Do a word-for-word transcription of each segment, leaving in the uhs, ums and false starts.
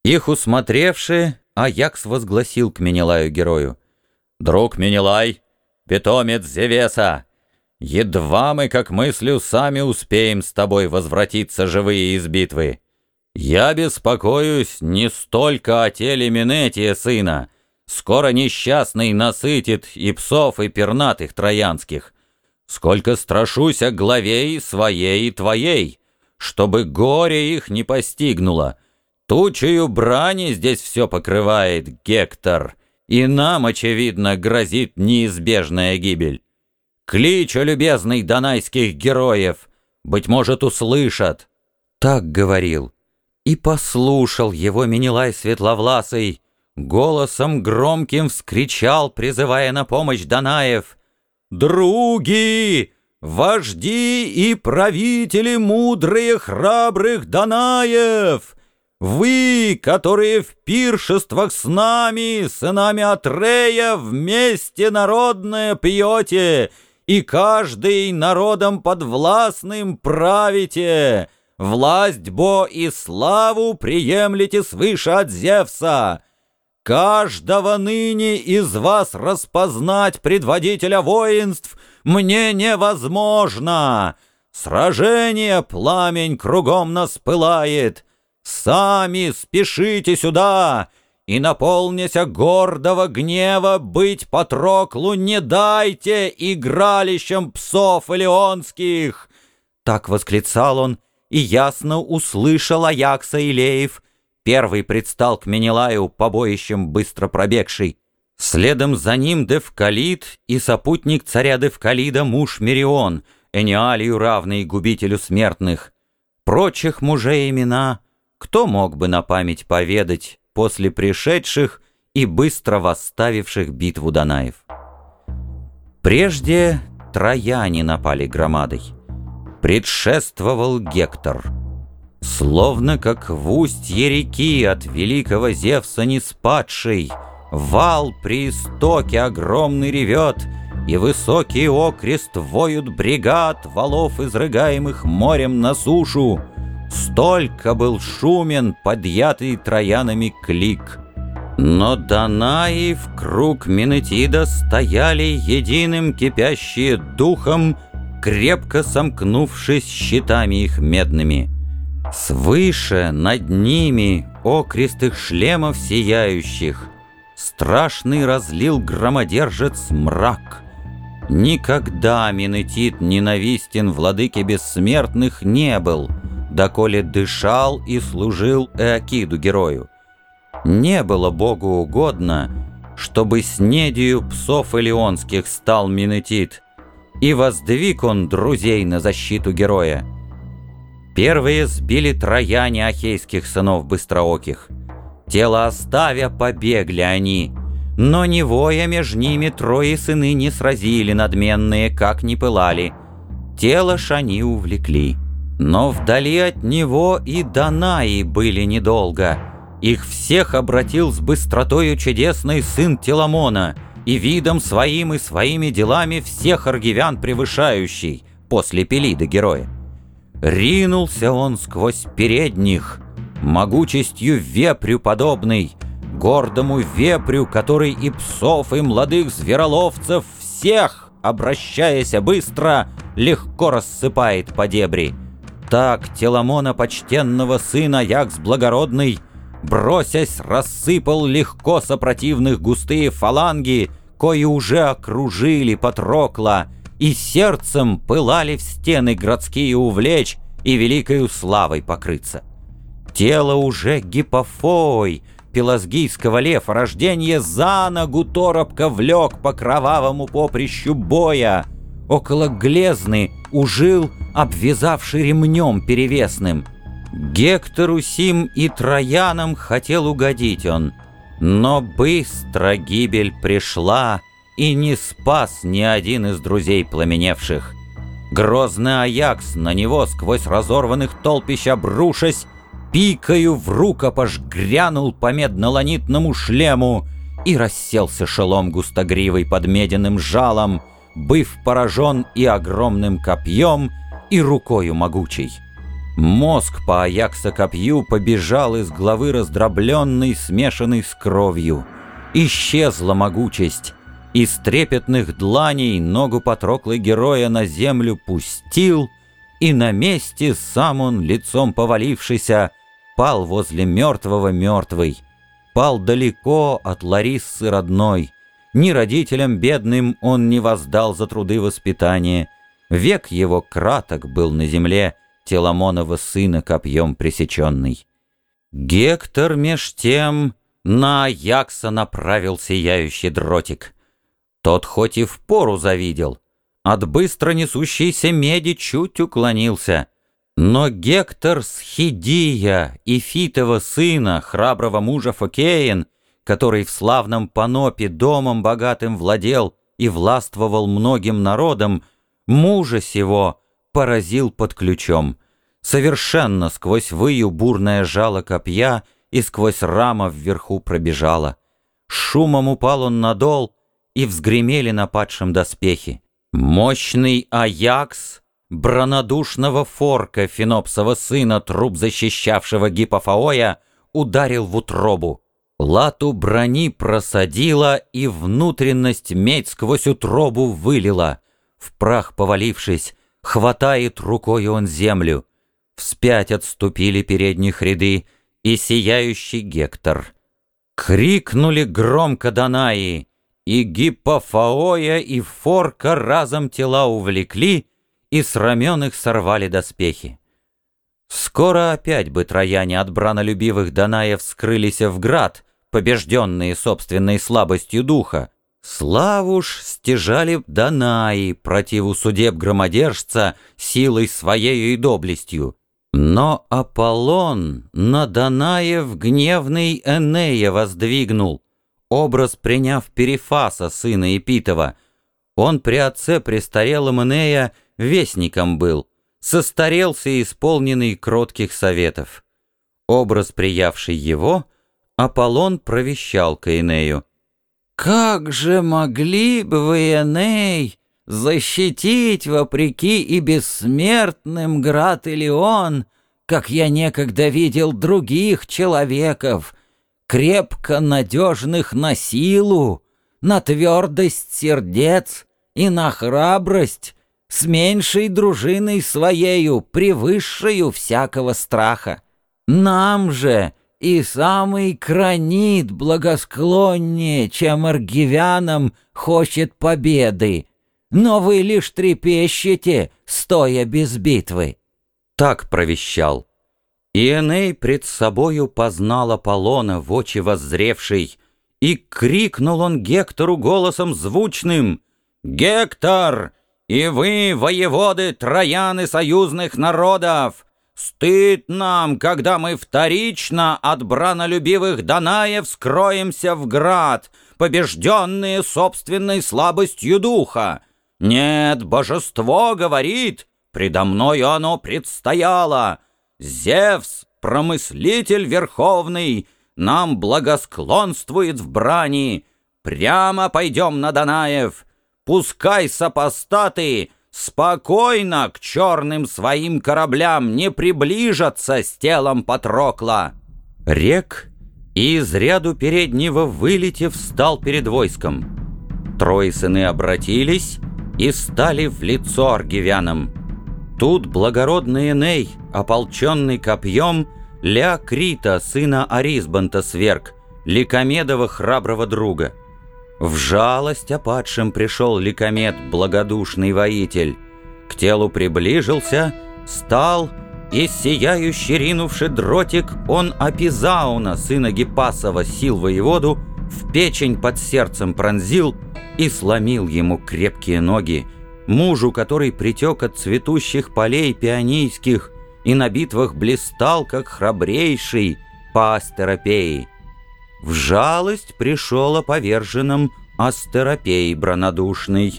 Их усмотревши, Аякс возгласил к Менелаю-герою: «Друг Менелай, питомец Зевеса, едва мы, как мыслю, сами успеем с тобой возвратиться живые из битвы. Я беспокоюсь не столько о теле Менетия сына, скоро несчастный насытит и псов, и пернатых троянских, сколько страшусь о главе и своей, и твоей, чтобы горе их не постигнуло. Тучею брани здесь все покрывает, Гектор, и нам, очевидно, грозит неизбежная гибель. Клич, о любезный, донайских героев, быть может, услышат». Так говорил, и послушал его Менелай Светловласый, голосом громким вскричал, призывая на помощь Данаев: «Други, вожди и правители мудрые храбрых Данаев! Вы, которые в пиршествах с нами, сынами Атрея, вместе народное пьете, и каждый народом подвластным правите, власть бо и славу приемлете свыше от Зевса. Каждого ныне из вас распознать предводителя воинств мне невозможно. Сражение пламень кругом нас пылает. Сами спешите сюда, и, наполняся гордого гнева, быть Патроклу не дайте игралищем псов илионских!» Так восклицал он, и ясно услышал Аякса Илеев. Первый предстал к Менелаю, побоищем быстро пробегший. Следом за ним Девкалид и сопутник царя Девкалида муж Мерион, Энеалию равный губителю смертных. Прочих мужей имена кто мог бы на память поведать после пришедших и быстро восставивших битву Данаев? Прежде трояне напали громадой. Предшествовал Гектор. Словно как в устье реки от великого Зевса не спадший, вал при истоке огромный ревет, и высокий окрест воют бригад валов, изрыгаемых морем на сушу. Столько был шумен подъятый троянами клик. Но Данаи в круг Менетида стояли единым кипящие духом, крепко сомкнувшись щитами их медными. Свыше над ними, окрест их шлемов сияющих, страшный разлил громодержец мрак. Никогда Менетид ненавистен владыке бессмертных не был, доколе дышал и служил Эакиду герою. Не было Богу угодно, чтобы снедью псов илионских стал Менетид, и воздвиг он друзей на защиту героя. Первые сбили трояне ахейских сынов быстрооких. Тело оставя, побегли они, но не воя меж ними трое сыны не сразили надменные, как ни пылали. Тело ж они увлекли. Но вдали от него и Данаи были недолго. Их всех обратил с быстротою чудесный сын Теламона, и видом своим и своими делами всех аргивян превышающий, после Пелида героя. Ринулся он сквозь передних, могучестью вепрю подобный, гордому вепрю, который и псов, и молодых звероловцев всех, обращаясь быстро, легко рассыпает по дебри. Так Теламона почтенного сына Аякс благородный, бросясь, рассыпал легко сопротивных густые фаланги, кои уже окружили Патрокла, и сердцем пылали в стены городские увлечь и великою славой покрыться. Тело уже Гипофой, пелазгийского лефа рожденье, за ногу торопко влек по кровавому поприщу боя. Около Глезны ужил, обвязавший ремнем перевесным. Гектору сим и троянам хотел угодить он, но быстро гибель пришла, и не спас ни один из друзей пламеневших. Грозный Аякс на него сквозь разорванных толпищ обрушась, пикою в рукопаш грянул по медно-ланитному шлему и расселся шелом густогривый под медяным жалом, быв поражен и огромным копьем, и рукою могучей. Мозг по Аякса копью побежал из головы раздробленный, смешанный с кровью. Исчезла могучесть. Из трепетных дланей ногу Патроклы героя на землю пустил, и на месте сам он, лицом повалившийся, пал возле мертвого мертвый. Пал далеко от Лариссы родной. Ни родителям бедным он не воздал за труды воспитания. Век его краток был на земле, Теламонова сына копьем пресеченный. Гектор меж тем на Аякса направил сияющий дротик. Тот хоть и впору завидел, от быстро несущейся меди чуть уклонился. Но Гектор с Хидия, Ифитова сына, храброго мужа Фокеен, который в славном Панопе домом богатым владел и властвовал многим народом, мужа сего поразил под ключом. Совершенно сквозь выю бурное жало копья и сквозь рама вверху пробежала. Шумом упал он на дол, и взгремели на падшем доспехи. Мощный Аякс, бранодушного Форка, Фенопсова сына, труп защищавшего Гипофаоя, ударил в утробу. Лату брони просадила, и внутренность медь сквозь утробу вылила. В прах повалившись, хватает рукою он землю. Вспять отступили передних ряды, и сияющий Гектор. Крикнули громко Данаи, и Гипофаоя, и Форка разом тела увлекли, и с рамен их сорвали доспехи. Скоро опять бы трояне от бранолюбивых Данаев скрылись в град, побежденные собственной слабостью духа. Славу ж стяжали б Данаи противу судеб громодержца силой своею и доблестью. Но Аполлон на Данаев гневный Энея воздвигнул, образ приняв Перифаса, сына Ипитова. Он при отце престарелом Энея вестником был, состарелся и исполненный кротких советов. Образ приявший его, Аполлон провещал к Энею: «Как же могли бы вы, Эней, защитить вопреки и бессмертным град Илион, как я некогда видел других человеков, крепко надежных на силу, на твердость сердец и на храбрость, с меньшей дружиной своею, превысшую всякого страха? Нам же и самый Кранит благосклоннее, чем аргивянам хочет победы, но вы лишь трепещете, стоя без битвы». Так провещал. И Эней пред собою познал Аполлона, в очи воззревший, и крикнул он Гектору голосом звучным: «Гектор, и вы, воеводы Троян и союзных народов, стыд нам, когда мы вторично от бранолюбивых Данаев скроемся в град, побежденные собственной слабостью духа. Нет, божество говорит, предо мною оно предстояло. Зевс, промыслитель верховный, нам благосклонствует в брани. Прямо пойдем на Данаев. Пускай сопостаты спокойно к черным своим кораблям не приближатся с телом Патрокла». Рек, и из ряду переднего вылетев, встал перед войском. Трое сыны обратились и стали в лицо аргивянам. Тут благородный Эней, ополченный копьем, Леокрита, сына Арисбанта, сверг, Ликомедова храброго друга. В жалость о падшем пришел Ликомед, благодушный воитель. К телу приближился, стал, и сияющий ринувший дротик, он Апизауна, сына Гипасова, сил воеводу, в печень под сердцем пронзил и сломил ему крепкие ноги, мужу, который притек от цветущих полей пионийских и на битвах блистал, как храбрейший по Астеропеи. В жалость пришел о поверженном Астеропей бранодушный.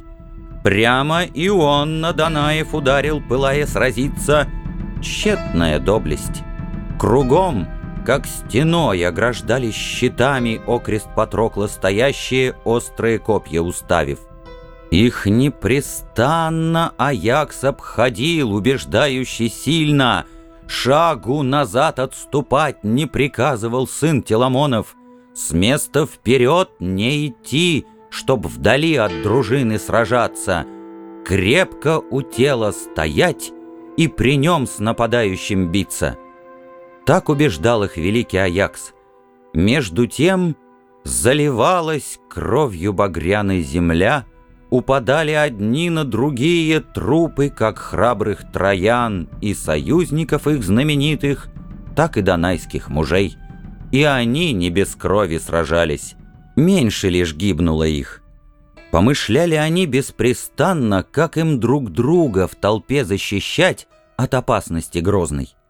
Прямо и он на Данаев ударил, пылая сразиться. Тщетная доблесть. Кругом, как стеной, ограждались щитами окрест Патрокла стоящие, острые копья уставив. Их непрестанно Аякс обходил, убеждающий сильно, Шагу назад отступать не приказывал сын Теламонов, с места вперед не идти, чтоб вдали от дружины сражаться, крепко у тела стоять и при нем с нападающим биться. Так убеждал их великий Аякс. Между тем заливалась кровью багряной земля, упадали одни на другие трупы, как храбрых троян и союзников их знаменитых, так и донайских мужей. И они не без крови сражались, меньше лишь гибнуло их. Помышляли они беспрестанно, как им друг друга в толпе защищать от опасности грозной.